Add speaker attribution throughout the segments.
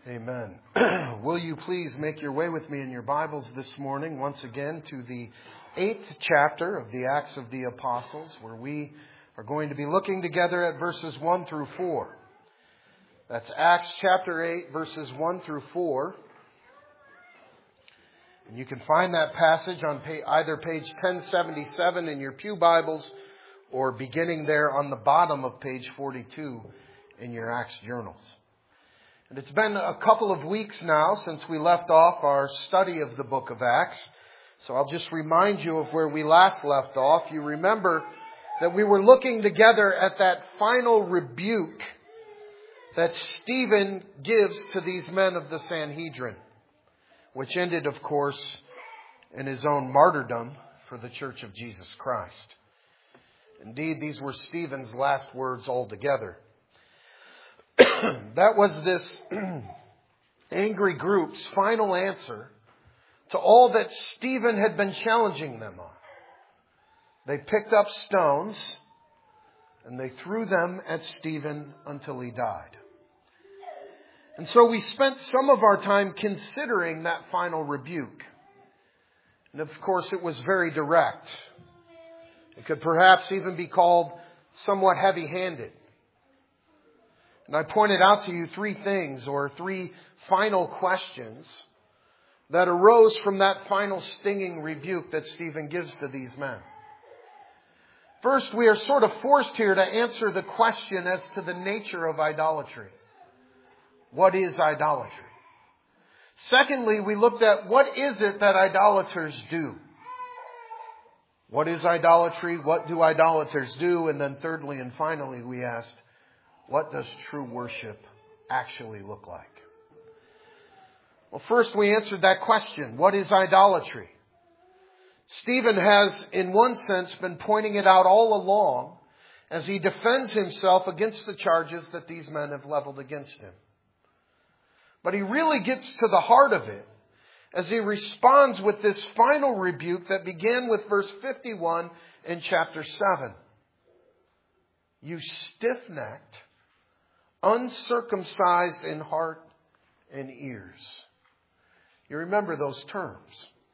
Speaker 1: Amen. Will you please make your way with me in your Bibles this morning once again to the 8th chapter of the Acts of the Apostles, where we are going to be looking together at verses 1 through 4. That's Acts chapter 8, verses 1 through 4. And you can find that passage on either page 1077 in your pew Bibles or beginning there on the bottom of page 42 in your Acts journals. And it's been a couple of weeks now since we left off our study of the book of Acts. So I'll just remind you of where we last left off. You remember that we were looking together at that final rebuke that Stephen gives to these men of the Sanhedrin, which ended, of course, in his own martyrdom for the Church of Jesus Christ. Indeed, these were Stephen's last words altogether. That was this angry group's final answer to all that Stephen had been challenging them on. They picked up stones and they threw them at Stephen until he died. And so we spent some of our time considering that final rebuke. And of course it was very direct. It could perhaps even be called somewhat heavy-handed. And I pointed out to you three things, or three final questions, that arose from that final stinging rebuke that Stephen gives to these men. First, we are sort of forced here to answer the question as to the nature of idolatry. What is idolatry? Secondly, we looked at what is it that idolaters do? What is idolatry? What do idolaters do? And then thirdly and finally, we asked, what does true worship actually look like? Well, first we answered that question. What is idolatry? Stephen has, in one sense, been pointing it out all along as he defends himself against the charges that these men have leveled against him. But he really gets to the heart of it as he responds with this final rebuke that began with verse 51 in chapter 7. You stiff-necked, uncircumcised in heart and ears. You remember those terms.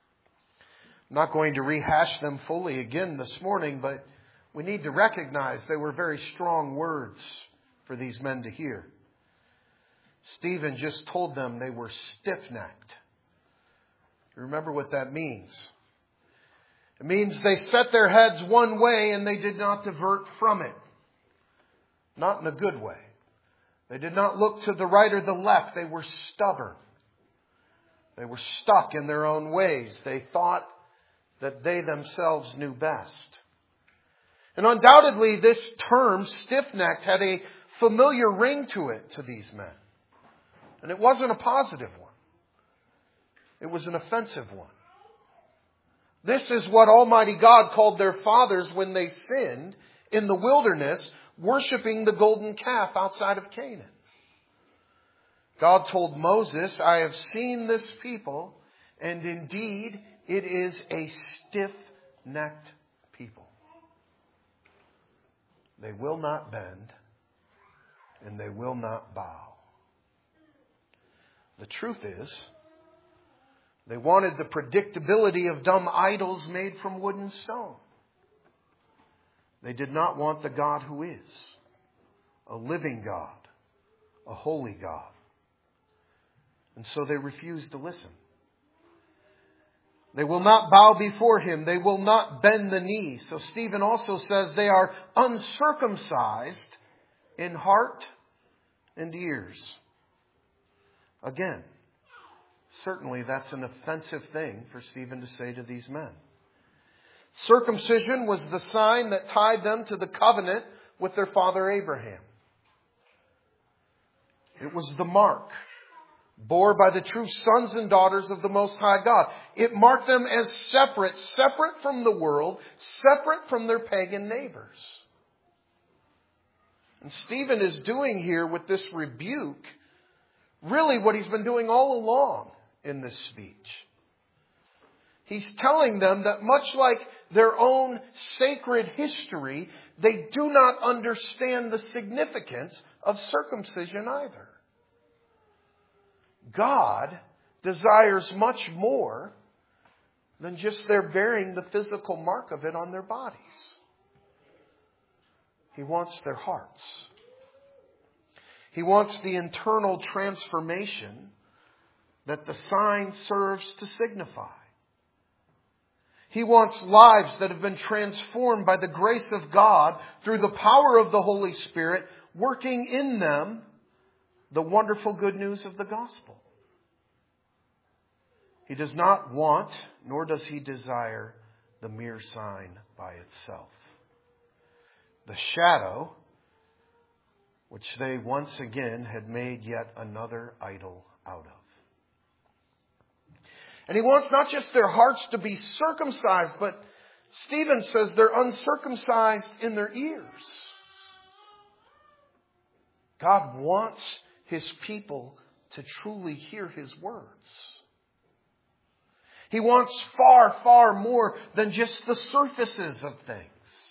Speaker 1: I'm not going to rehash them fully again this morning, but we need to recognize they were very strong words for these men to hear. Stephen just told them they were stiff-necked. You remember what that means? It means they set their heads one way and they did not divert from it. Not in a good way. They did not look to the right or the left. They were stubborn. They were stuck in their own ways. They thought that they themselves knew best. And undoubtedly, this term, stiff-necked, had a familiar ring to it to these men. And it wasn't a positive one. It was an offensive one. This is what Almighty God called their fathers when they sinned in the wilderness, worshiping the golden calf outside of Canaan. God told Moses, I have seen this people, and indeed it is a stiff-necked people. They will not bend, and they will not bow. The truth is, they wanted the predictability of dumb idols made from wood and stone. They did not want the God who is a living God, a holy God. And so they refused to listen. They will not bow before Him. They will not bend the knee. So Stephen also says they are uncircumcised in heart and ears. Again, certainly that's an offensive thing for Stephen to say to these men. Circumcision was the sign that tied them to the covenant with their father Abraham. It was the mark bore by the true sons and daughters of the Most High God. It marked them as separate from the world, separate from their pagan neighbors. And Stephen is doing here with this rebuke really what he's been doing all along in this speech. He's telling them that much like their own sacred history, they do not understand the significance of circumcision either. God desires much more than just their bearing the physical mark of it on their bodies. He wants their hearts. He wants the internal transformation that the sign serves to signify. He wants lives that have been transformed by the grace of God through the power of the Holy Spirit working in them the wonderful good news of the gospel. He does not want, nor does he desire, the mere sign by itself. The shadow, which they once again had made yet another idol out of. And he wants not just their hearts to be circumcised, but Stephen says they're uncircumcised in their ears. God wants His people to truly hear His words. He wants far, far more than just the surfaces of things.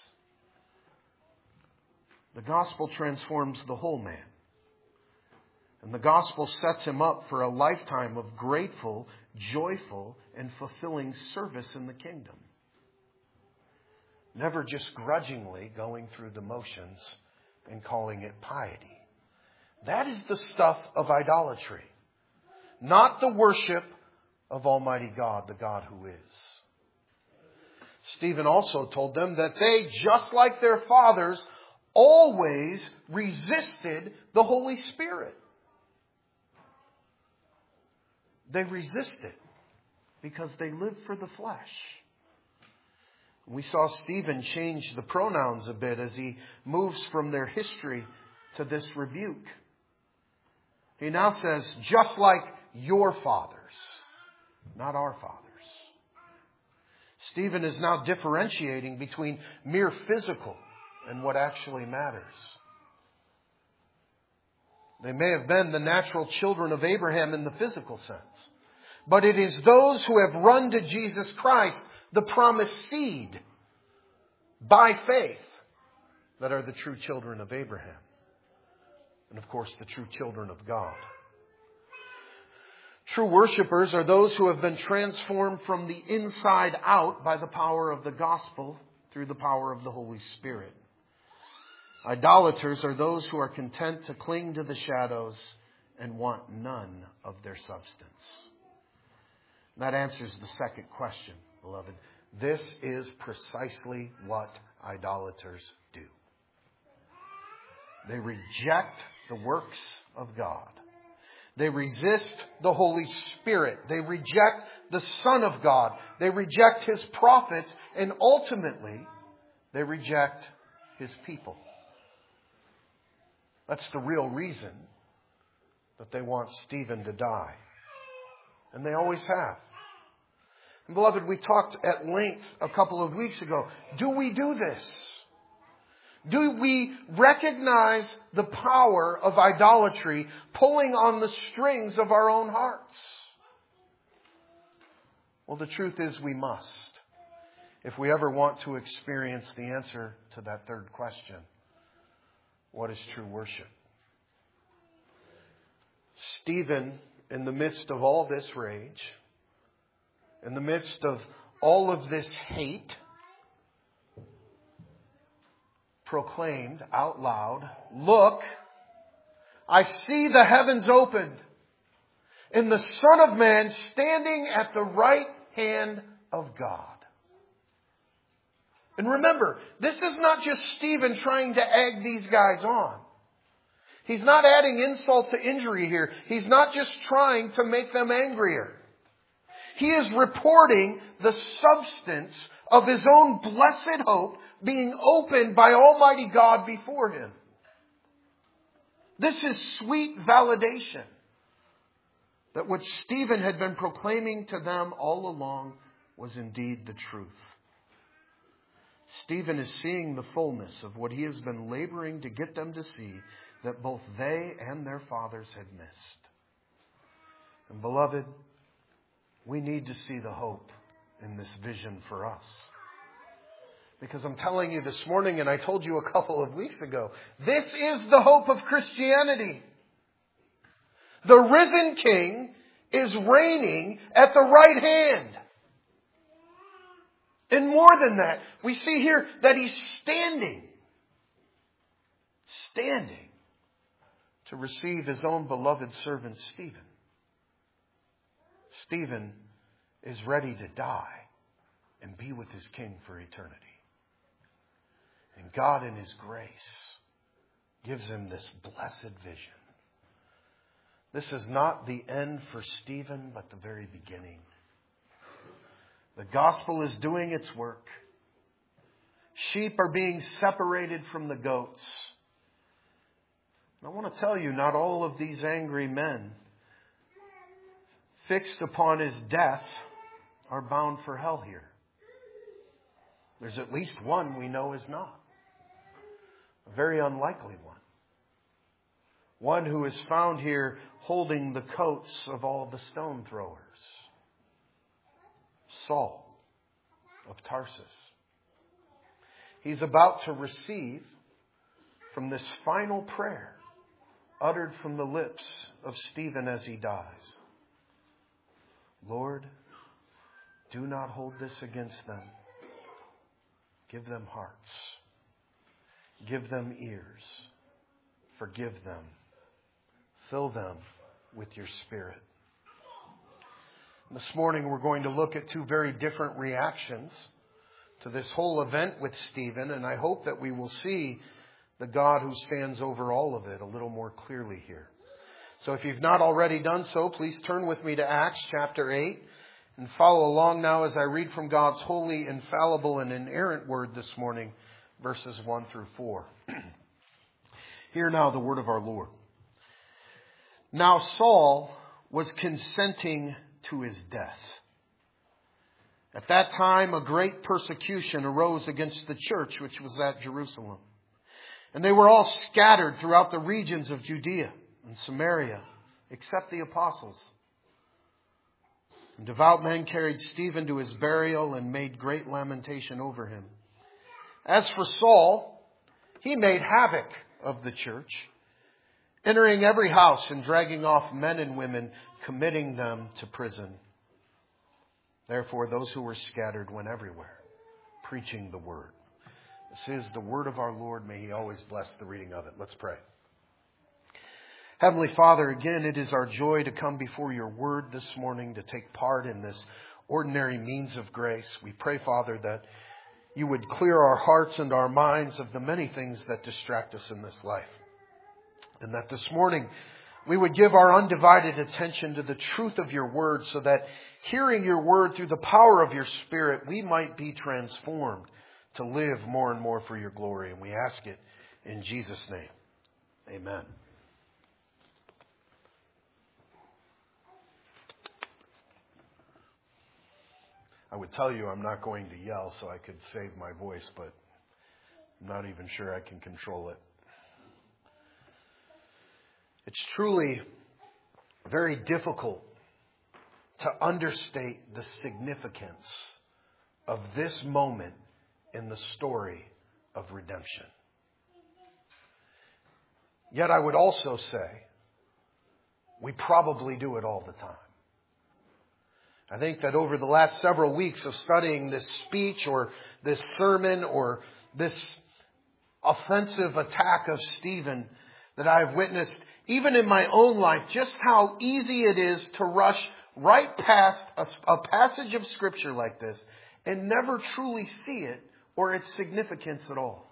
Speaker 1: The gospel transforms the whole man. And the gospel sets him up for a lifetime of grateful, joyful, and fulfilling service in the kingdom. Never just grudgingly going through the motions and calling it piety. That is the stuff of idolatry. Not the worship of Almighty God, the God who is. Stephen also told them that they, just like their fathers, always resisted the Holy Spirit. They resisted because they lived for the flesh. We saw Stephen change the pronouns a bit as he moves from their history to this rebuke. He now says, just like your fathers, not our fathers. Stephen is now differentiating between mere physical and what actually matters. They may have been the natural children of Abraham in the physical sense. But it is those who have run to Jesus Christ, the promised seed, by faith, that are the true children of Abraham. And of course, the true children of God. True worshipers are those who have been transformed from the inside out by the power of the gospel through the power of the Holy Spirit. Idolaters are those who are content to cling to the shadows and want none of their substance. That answers the second question, beloved. This is precisely what idolaters do. They reject the works of God. They resist the Holy Spirit. They reject the Son of God. They reject His prophets. And ultimately, they reject His people. That's the real reason that they want Stephen to die. And they always have. And beloved, we talked at length a couple of weeks ago. Do we do this? Do we recognize the power of idolatry pulling on the strings of our own hearts? Well, the truth is we must, if we ever want to experience the answer to that third question. What is true worship? Stephen, in the midst of all this rage, in the midst of all of this hate, proclaimed out loud, "Look, I see the heavens opened, and the Son of Man standing at the right hand of God." And remember, this is not just Stephen trying to egg these guys on. He's not adding insult to injury here. He's not just trying to make them angrier. He is reporting the substance of his own blessed hope being opened by Almighty God before him. This is sweet validation that what Stephen had been proclaiming to them all along was indeed the truth. Stephen is seeing the fullness of what he has been laboring to get them to see, that both they and their fathers had missed. And beloved, we need to see the hope in this vision for us. Because I'm telling you this morning, and I told you a couple of weeks ago, this is the hope of Christianity. The risen King is reigning at the right hand. And more than that, we see here that He's standing to receive His own beloved servant Stephen. Stephen is ready to die and be with his King for eternity. And God in His grace gives him this blessed vision. This is not the end for Stephen, but the very beginning. The gospel is doing its work. Sheep are being separated from the goats. I want to tell you, not all of these angry men fixed upon his death are bound for hell here. There's at least one we know is not. A very unlikely one. One who is found here holding the coats of all the stone throwers. Saul of Tarsus. He's about to receive from this final prayer uttered from the lips of Stephen as he dies. Lord, do not hold this against them. Give them hearts. Give them ears. Forgive them. Fill them with your Spirit. This morning we're going to look at two very different reactions to this whole event with Stephen, and I hope that we will see the God who stands over all of it a little more clearly here. So if you've not already done so, please turn with me to Acts chapter 8 and follow along now as I read from God's holy, infallible, and inerrant word this morning, verses 1 through 4. Hear now the word of our Lord. Now Saul was consenting to his death. At that time, a great persecution arose against the church which was at Jerusalem. And they were all scattered throughout the regions of Judea and Samaria, except the apostles. And devout men carried Stephen to his burial and made great lamentation over him. As for Saul, he made havoc of the church, entering every house and dragging off men and women, committing them to prison. Therefore, those who were scattered went everywhere, preaching the word. This is the word of our Lord. May He always bless the reading of it. Let's pray. Heavenly Father, again, it is our joy to come before your word this morning, to take part in this ordinary means of grace. We pray, Father, that you would clear our hearts and our minds of the many things that distract us in this life. And that this morning we would give our undivided attention to the truth of your word, so that hearing your word through the power of your Spirit, we might be transformed to live more and more for your glory. And we ask it in Jesus' name. Amen. I would tell you I'm not going to yell so I could save my voice, but I'm not even sure I can control it. It's truly very difficult to understate the significance of this moment in the story of redemption. Yet I would also say we probably do it all the time. I think that over the last several weeks of studying this speech or this sermon or this offensive attack of Stephen, that I've witnessed even in my own life just how easy it is to rush right past a passage of Scripture like this and never truly see it or its significance at all.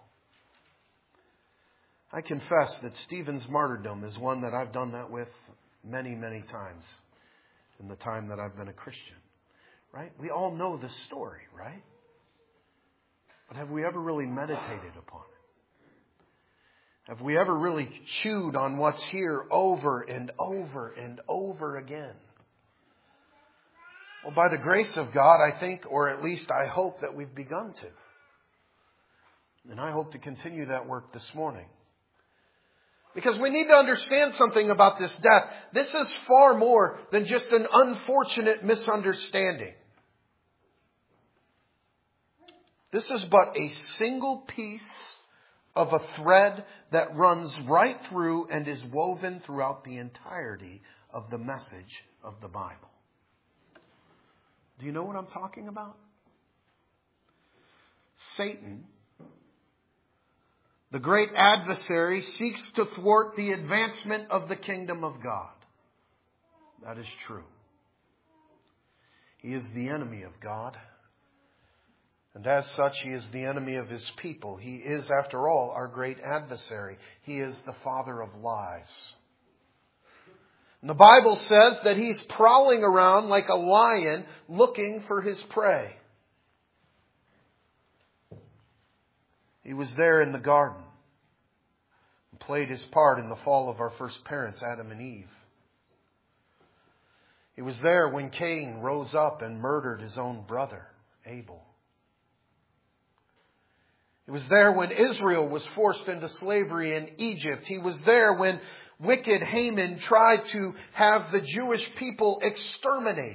Speaker 1: I confess that Stephen's martyrdom is one that I've done that with many, many times in the time that I've been a Christian. Right? We all know the story, right? But have we ever really meditated upon it? Have we ever really chewed on what's here over and over and over again? Well, by the grace of God, I think, or at least I hope, that we've begun to. And I hope to continue that work this morning. Because we need to understand something about this death. This is far more than just an unfortunate misunderstanding. This is but a single piece of a thread that runs right through and is woven throughout the entirety of the message of the Bible. Do you know what I'm talking about? Satan, the great adversary, seeks to thwart the advancement of the kingdom of God. That is true. He is the enemy of God. And as such, he is the enemy of his people. He is, after all, our great adversary. He is the father of lies. And the Bible says that he's prowling around like a lion looking for his prey. He was there in the garden and played his part in the fall of our first parents, Adam and Eve. He was there when Cain rose up and murdered his own brother, Abel. He was there when Israel was forced into slavery in Egypt. He was there when wicked Haman tried to have the Jewish people exterminated.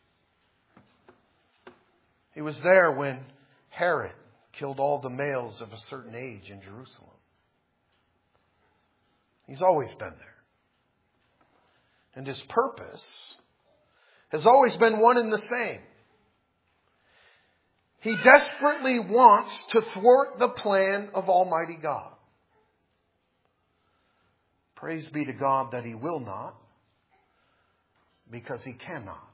Speaker 1: He was there when Herod killed all the males of a certain age in Jerusalem. He's always been there. And his purpose has always been one and the same. He desperately wants to thwart the plan of Almighty God. Praise be to God that he will not, because he cannot.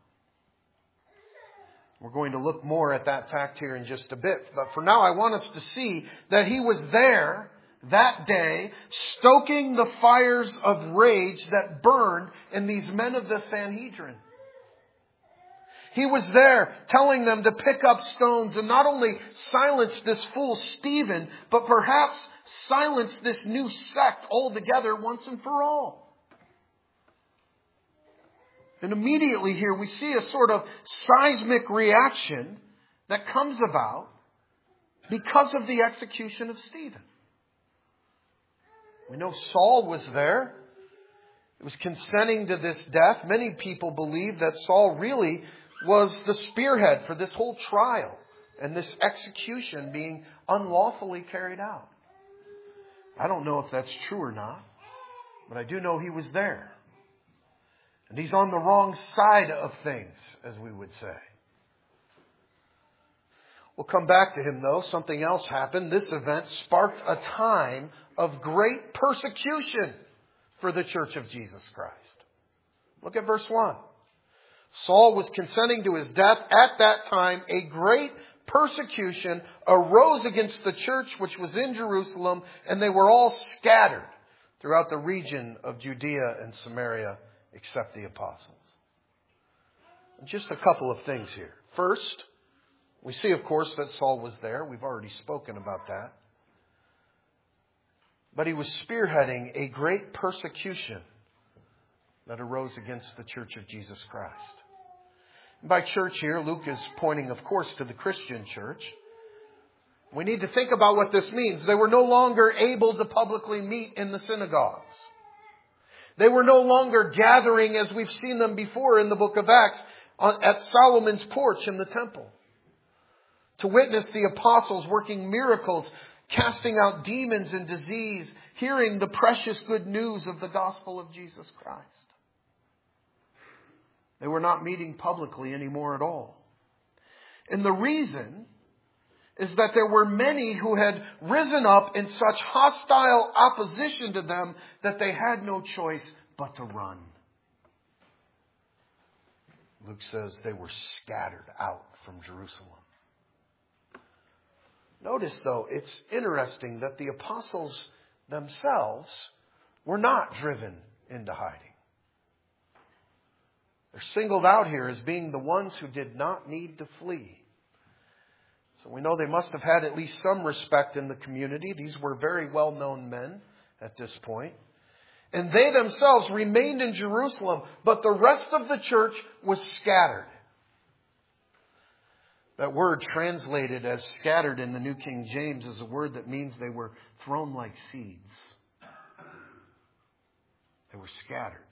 Speaker 1: We're going to look more at that fact here in just a bit. But for now, I want us to see that he was there that day, stoking the fires of rage that burned in these men of the Sanhedrin. He was there telling them to pick up stones and not only silence this fool Stephen, but perhaps silence this new sect altogether once and for all. And immediately here we see a sort of seismic reaction that comes about because of the execution of Stephen. We know Saul was there. He was consenting to this death. Many people believe that Saul really was the spearhead for this whole trial and this execution being unlawfully carried out. I don't know if that's true or not, but I do know he was there. And he's on the wrong side of things, as we would say. We'll come back to him, though. Something else happened. This event sparked a time of great persecution for the Church of Jesus Christ. Look at verse 1. Saul was consenting to his death. At that time, a great persecution arose against the church which was in Jerusalem, and they were all scattered throughout the region of Judea and Samaria, except the apostles. And just a couple of things here. First, we see, of course, that Saul was there. We've already spoken about that. But he was spearheading a great persecution that arose against the Church of Jesus Christ. And by church here, Luke is pointing, of course, to the Christian church. We need to think about what this means. They were no longer able to publicly meet in the synagogues. They were no longer gathering as we've seen them before in the book of Acts at Solomon's porch in the temple to witness the apostles working miracles, casting out demons and disease, hearing the precious good news of the gospel of Jesus Christ. They were not meeting publicly anymore at all. And the reason is that there were many who had risen up in such hostile opposition to them that they had no choice but to run. Luke says they were scattered out from Jerusalem. Notice, though, it's interesting that the apostles themselves were not driven into hiding. They're singled out here as being the ones who did not need to flee. So we know they must have had at least some respect in the community. These were very well-known men at this point. And they themselves remained in Jerusalem, but the rest of the church was scattered. That word translated as scattered in the New King James is a word that means they were thrown like seeds. They were scattered.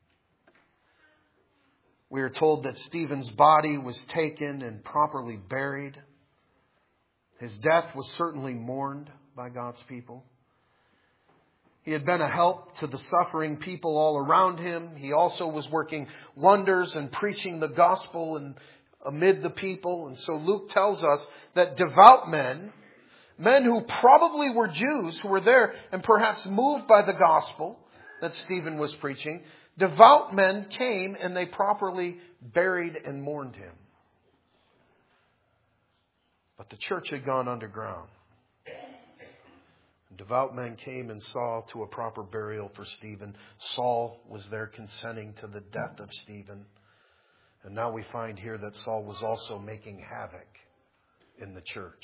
Speaker 1: We are told that Stephen's body was taken and properly buried. His death was certainly mourned by God's people. He had been a help to the suffering people all around him. He also was working wonders and preaching the gospel amid the people. And so Luke tells us that devout men who probably were Jews who were there and perhaps moved by the gospel that Stephen was preaching, devout men came and they properly buried and mourned him. But the church had gone underground. Devout men came and saw to a proper burial for Stephen. Saul was there consenting to the death of Stephen. And now we find here that Saul was also making havoc in the church.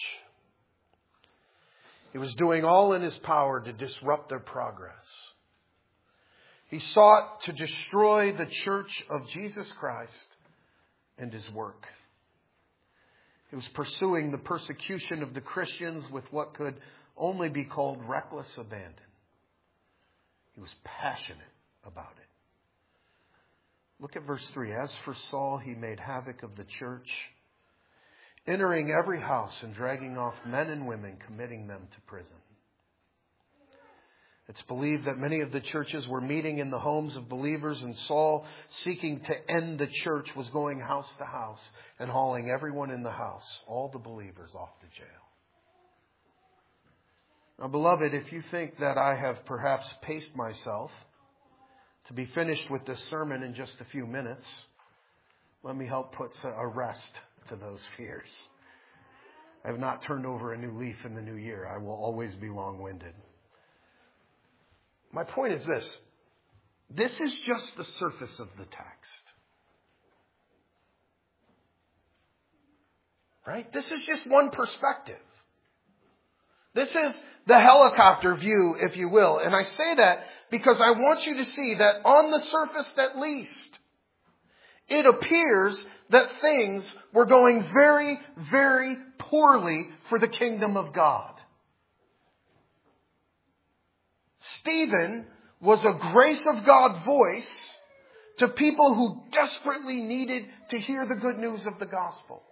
Speaker 1: He was doing all in his power to disrupt their progress. He sought to destroy the church of Jesus Christ and his work. He was pursuing the persecution of the Christians with what could only be called reckless abandon. He was passionate about it. Look at verse 3. As for Saul, he made havoc of the church, entering every house and dragging off men and women, committing them to prison. It's believed that many of the churches were meeting in the homes of believers, and Saul, seeking to end the church, was going house to house and hauling everyone in the house, all the believers, off to jail. Now, beloved, if you think that I have perhaps paced myself to be finished with this sermon in just a few minutes, let me help put a rest to those fears. I have not turned over a new leaf in the new year. I will always be long-winded. My point is this. This is just the surface of the text. Right? This is just one perspective. This is the helicopter view, if you will. And I say that because I want you to see that on the surface at least, it appears that things were going very, very poorly for the kingdom of God. Stephen was a grace of God voice to people who desperately needed to hear the good news of the gospel.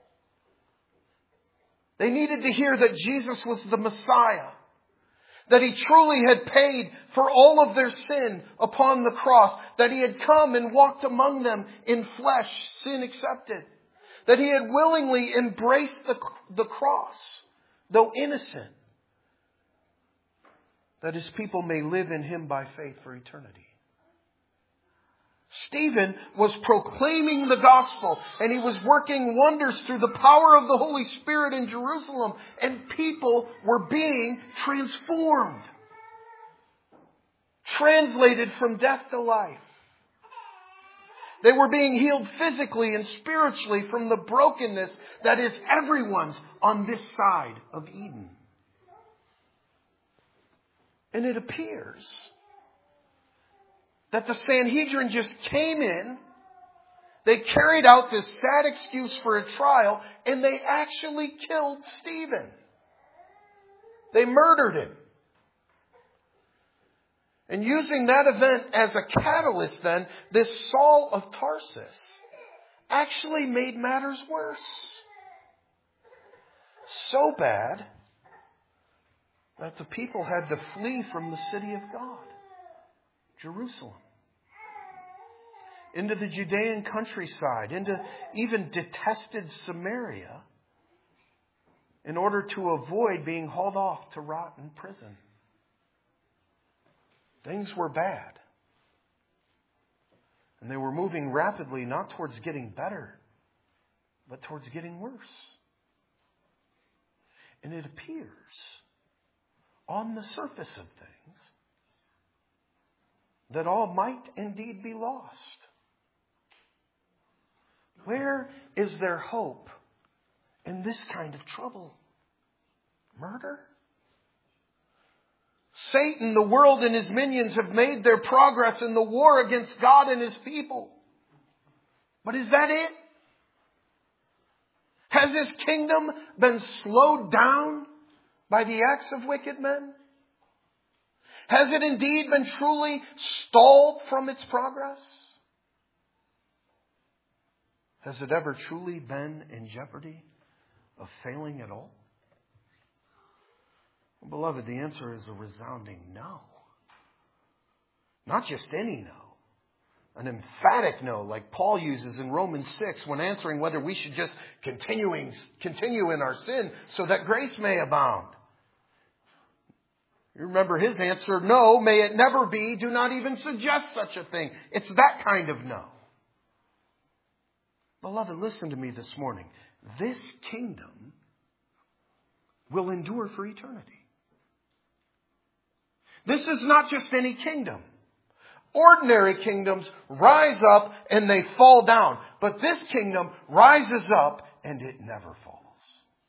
Speaker 1: They needed to hear that Jesus was the Messiah, that He truly had paid for all of their sin upon the cross, that He had come and walked among them in flesh, sin accepted, that He had willingly embraced the cross, though innocent, that His people may live in Him by faith for eternity. Stephen was proclaiming the gospel, and he was working wonders through the power of the Holy Spirit in Jerusalem, and people were being transformed, translated from death to life. They were being healed physically and spiritually from the brokenness that is everyone's on this side of Eden. And it appears that the Sanhedrin just came in, they carried out this sad excuse for a trial, and they actually killed Stephen. They murdered him. And using that event as a catalyst then, this Saul of Tarsus actually made matters worse. So bad that the people had to flee from the city of God, Jerusalem, into the Judean countryside, into even detested Samaria, in order to avoid being hauled off to rot in prison. Things were bad. And they were moving rapidly, not towards getting better, but towards getting worse. And it appears, on the surface of things, that all might indeed be lost. Where is there hope in this kind of trouble? Murder? Satan, the world, and his minions have made their progress in the war against God and His people. But is that it? Has His kingdom been slowed down by the acts of wicked men? Has it indeed been truly stalled from its progress? Has it ever truly been in jeopardy of failing at all? Well, beloved, the answer is a resounding no. Not just any no. An emphatic no, like Paul uses in Romans 6 when answering whether we should just continue in our sin so that grace may abound. You remember his answer, no, may it never be. Do not even suggest such a thing. It's that kind of no. Beloved, listen to me this morning. This kingdom will endure for eternity. This is not just any kingdom. Ordinary kingdoms rise up and they fall down. But this kingdom rises up and it never falls.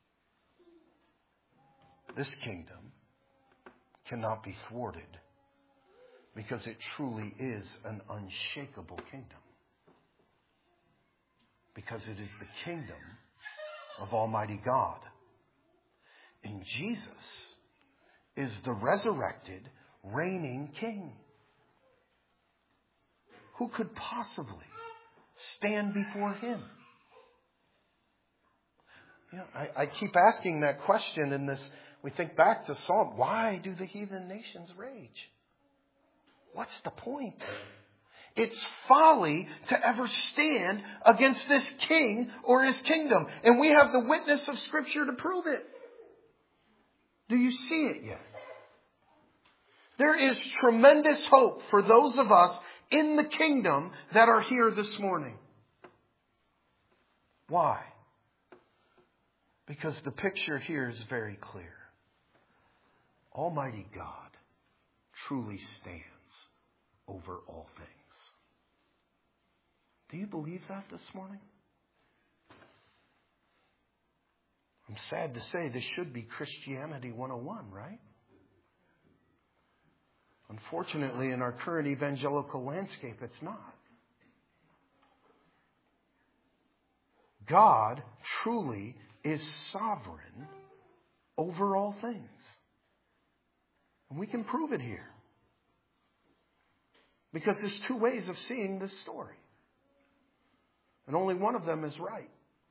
Speaker 1: This kingdom cannot be thwarted because it truly is an unshakable kingdom. Because it is the kingdom of Almighty God. And Jesus is the resurrected, reigning King. Who could possibly stand before him? I keep asking that question in this. We think back to Psalm. Why do the heathen nations rage? What's the point? It's folly to ever stand against this king or his kingdom. And we have the witness of Scripture to prove it. Do you see it yet? There is tremendous hope for those of us in the kingdom that are here this morning. Why? Because the picture here is very clear. Almighty God truly stands over all things. Do you believe that this morning? I'm sad to say this should be Christianity 101, right? Unfortunately, in our current evangelical landscape, it's not. God truly is sovereign over all things. And we can prove it here. Because there's two ways of seeing this story. And only one of them is right.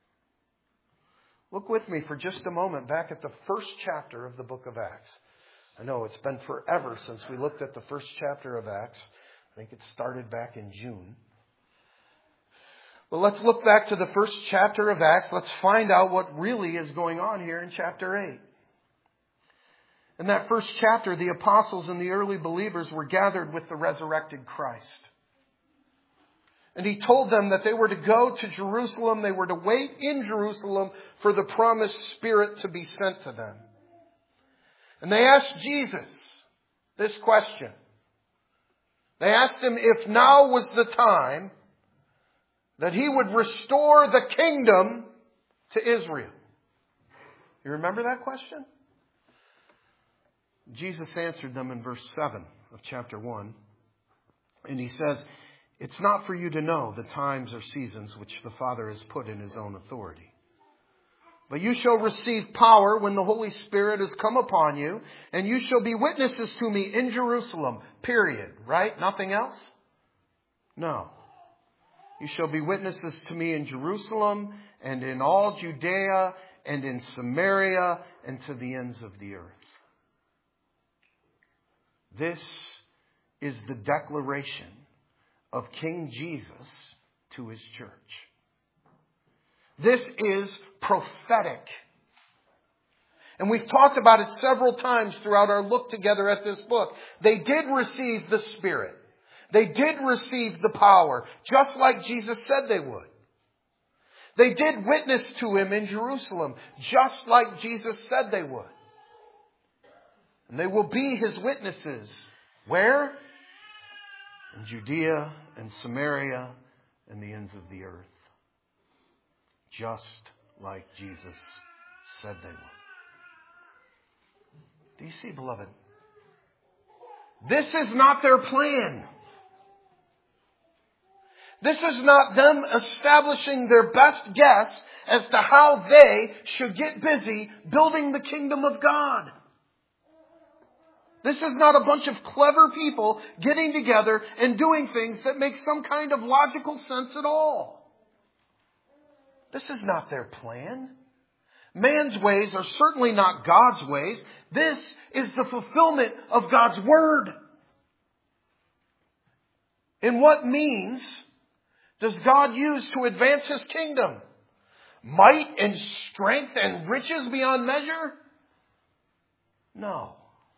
Speaker 1: Look with me for just a moment back at the first chapter of the book of Acts. I know it's been forever since we looked at the first chapter of Acts. I think it started back in June. But let's look back to the first chapter of Acts. Let's find out what really is going on here in chapter 8. In that first chapter, the apostles and the early believers were gathered with the resurrected Christ. And he told them that they were to go to Jerusalem. They were to wait in Jerusalem for the promised Spirit to be sent to them. And they asked Jesus this question. They asked him if now was the time that he would restore the kingdom to Israel. You remember that question? Jesus answered them in verse 7 of chapter 1. And he says, it's not for you to know the times or seasons which the Father has put in his own authority. But you shall receive power when the Holy Spirit has come upon you, and you shall be witnesses to me in Jerusalem. Period. Right? Nothing else? No. You shall be witnesses to me in Jerusalem and in all Judea and in Samaria and to the ends of the earth. This is the declaration of King Jesus to his church. This is prophetic. And we've talked about it several times throughout our look together at this book. They did receive the Spirit. They did receive the power, just like Jesus said they would. They did witness to him in Jerusalem, just like Jesus said they would. And they will be his witnesses. Where? In Judea and Samaria and the ends of the earth. Just like Jesus said they would. Do you see, beloved? This is not their plan. This is not them establishing their best guess as to how they should get busy building the kingdom of God. This is not a bunch of clever people getting together and doing things that make some kind of logical sense at all. This is not their plan. Man's ways are certainly not God's ways. This is the fulfillment of God's word. And what means does God use to advance His kingdom? Might and strength and riches beyond measure? No.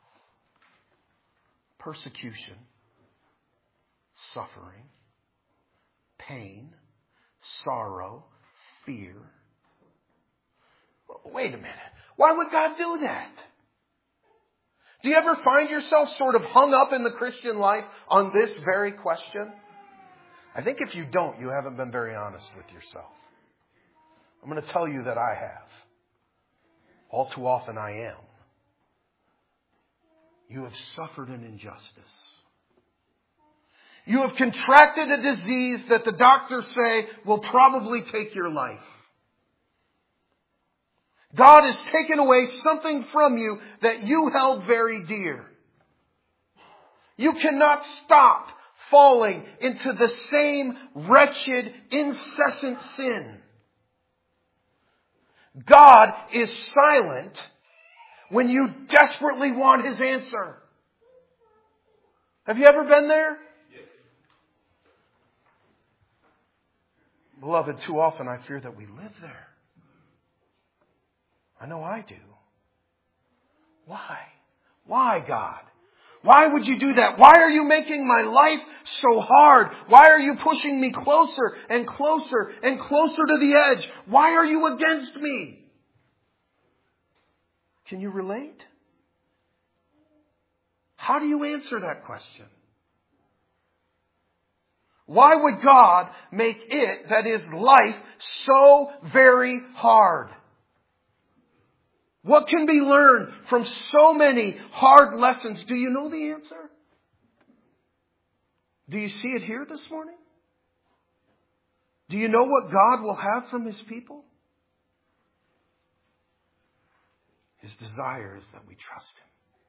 Speaker 1: Persecution, suffering, pain, sorrow, fear. Wait a minute. Why would God do that? Do you ever find yourself sort of hung up in the Christian life on this very question? I think if you don't, you haven't been very honest with yourself. I'm going to tell you that I have. All too often I am. You have suffered an injustice. You have contracted a disease that the doctors say will probably take your life. God has taken away something from you that you held very dear. You cannot stop falling into the same wretched, incessant sin. God is silent when you desperately want His answer. Have you ever been there? Yes. Beloved, too often I fear that we live there. I know I do. Why? Why, God? Why would you do that? Why are you making my life so hard? Why are you pushing me closer and closer and closer to the edge? Why are you against me? Can you relate? How do you answer that question? Why would God make it, that is life, so very hard? What can be learned from so many hard lessons? Do you know the answer? Do you see it here this morning? Do you know what God will have from His people? His desire is that we trust Him.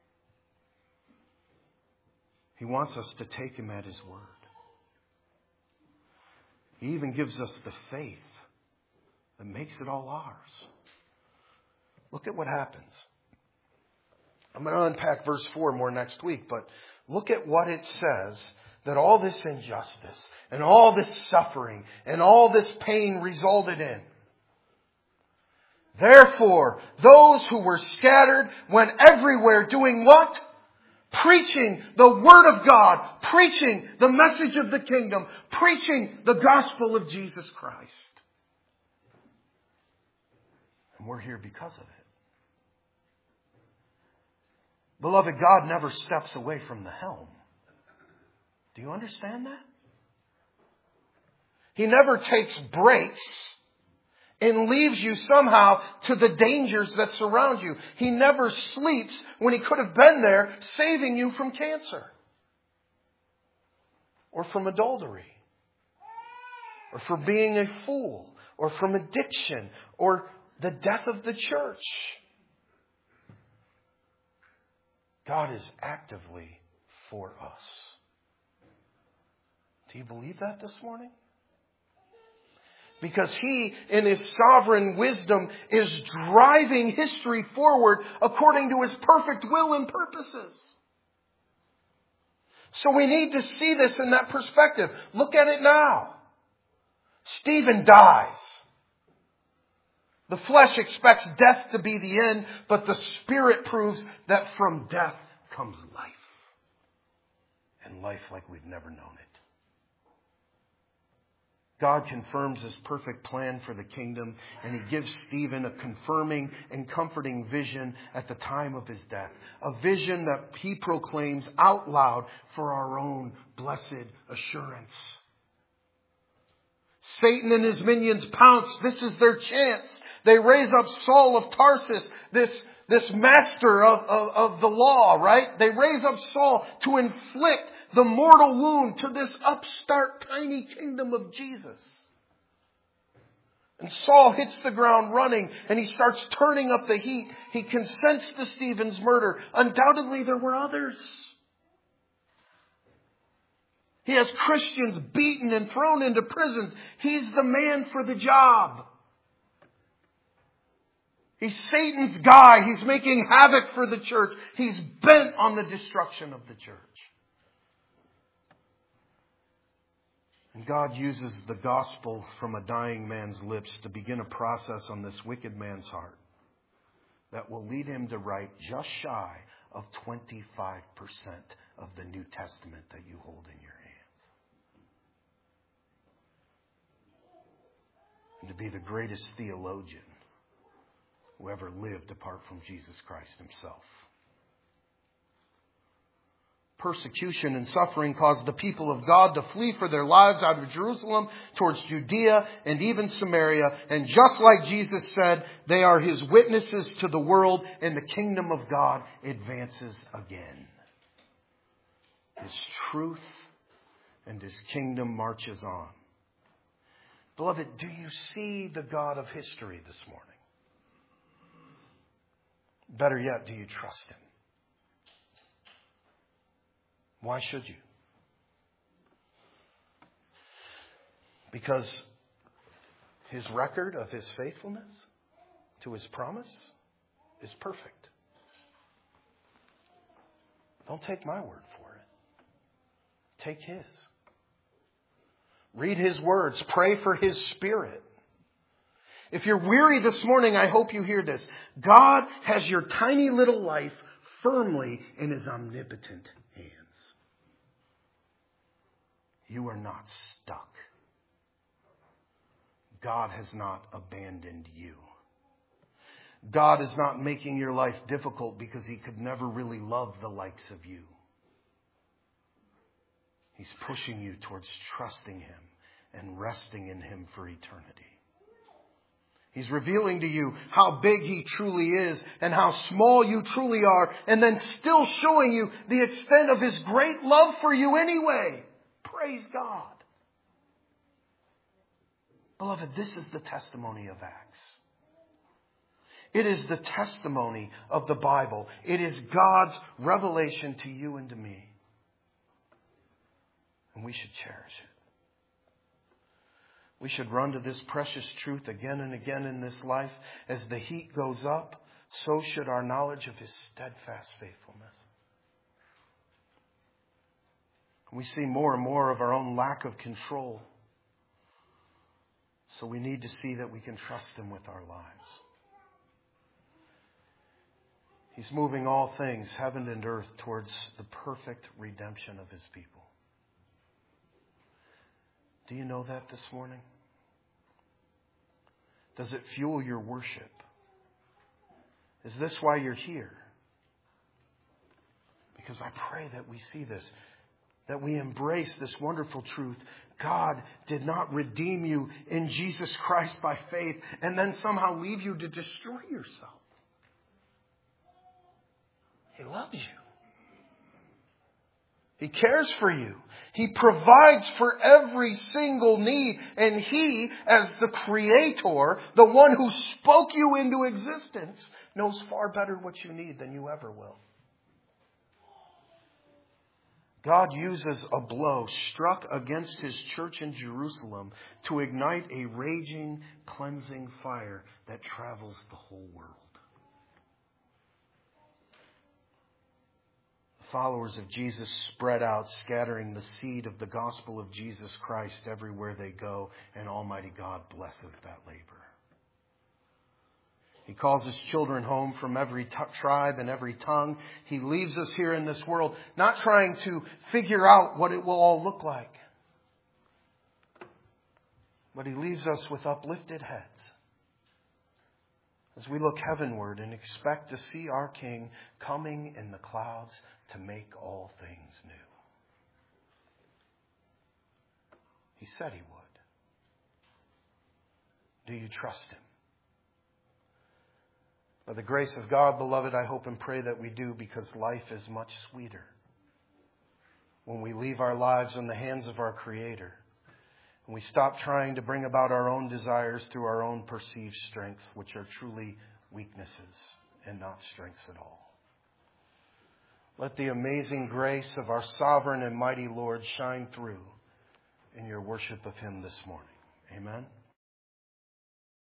Speaker 1: He wants us to take Him at His word. He even gives us the faith that makes it all ours. Look at what happens. I'm going to unpack verse 4 more next week, but look at what it says that all this injustice and all this suffering and all this pain resulted in. Therefore, those who were scattered went everywhere doing what? Preaching the Word of God, preaching the message of the kingdom, preaching the gospel of Jesus Christ. And we're here because of it. Beloved, God never steps away from the helm. Do you understand that? He never takes breaks and leaves you somehow to the dangers that surround you. He never sleeps when He could have been there saving you from cancer or from adultery or from being a fool or from addiction or the death of the church. God is actively for us. Do you believe that this morning? Because He, in His sovereign wisdom, is driving history forward according to His perfect will and purposes. So we need to see this in that perspective. Look at it now. Stephen dies. The flesh expects death to be the end, but the Spirit proves that from death comes life. And life like we've never known it. God confirms His perfect plan for the kingdom, and He gives Stephen a confirming and comforting vision at the time of his death. A vision that he proclaims out loud for our own blessed assurance. Satan and his minions pounce. This is their chance. They raise up Saul of Tarsus, this master of the law, right? They raise up Saul to inflict the mortal wound to this upstart tiny kingdom of Jesus. And Saul hits the ground running and he starts turning up the heat. He consents to Stephen's murder. Undoubtedly there were others. He has Christians beaten and thrown into prisons. He's the man for the job. He's Satan's guy. He's making havoc for the church. He's bent on the destruction of the church. God uses the gospel from a dying man's lips to begin a process on this wicked man's heart that will lead him to write just shy of 25% of the New Testament that you hold in your hands. And to be the greatest theologian who ever lived apart from Jesus Christ himself. Persecution and suffering caused the people of God to flee for their lives out of Jerusalem towards Judea and even Samaria. And just like Jesus said, they are his witnesses to the world, and the kingdom of God advances again. His truth and his kingdom marches on. Beloved, do you see the God of history this morning? Better yet, do you trust him? Why should you? Because his record of his faithfulness to his promise is perfect. Don't take my word for it. Take his. Read his words. Pray for his Spirit. If you're weary this morning, I hope you hear this. God has your tiny little life firmly in his omnipotent hands. You are not stuck. God has not abandoned you. God is not making your life difficult because he could never really love the likes of you. He's pushing you towards trusting him and resting in him for eternity. He's revealing to you how big he truly is and how small you truly are, and then still showing you the extent of his great love for you anyway. Praise God. Beloved, this is the testimony of Acts. It is the testimony of the Bible. It is God's revelation to you and to me. And we should cherish it. We should run to this precious truth again and again in this life. As the heat goes up, so should our knowledge of his steadfast faithfulness. We see more and more of our own lack of control. So we need to see that we can trust him with our lives. He's moving all things, heaven and earth, towards the perfect redemption of his people. Do you know that this morning? Does it fuel your worship? Is this why you're here? Because I pray that we see this, that we embrace this wonderful truth. God did not redeem you in Jesus Christ by faith and then somehow leave you to destroy yourself. He loves you. He cares for you. He provides for every single need. And he, as the Creator, the one who spoke you into existence, knows far better what you need than you ever will. God uses a blow struck against his church in Jerusalem to ignite a raging, cleansing fire that travels the whole world. Followers of Jesus spread out, scattering the seed of the gospel of Jesus Christ everywhere they go, and Almighty God blesses that labor. He calls his children home from every tribe and every tongue. He leaves us here in this world, not trying to figure out what it will all look like, but he leaves us with uplifted heads as we look heavenward and expect to see our King coming in the clouds to make all things new. He said he would. Do you trust him? By the grace of God, beloved, I hope and pray that we do, because life is much sweeter when we leave our lives in the hands of our Creator. And we stop trying to bring about our own desires through our own perceived strengths, which are truly weaknesses and not strengths at all. Let the amazing grace of our sovereign and mighty Lord shine through in your worship of him this morning. Amen.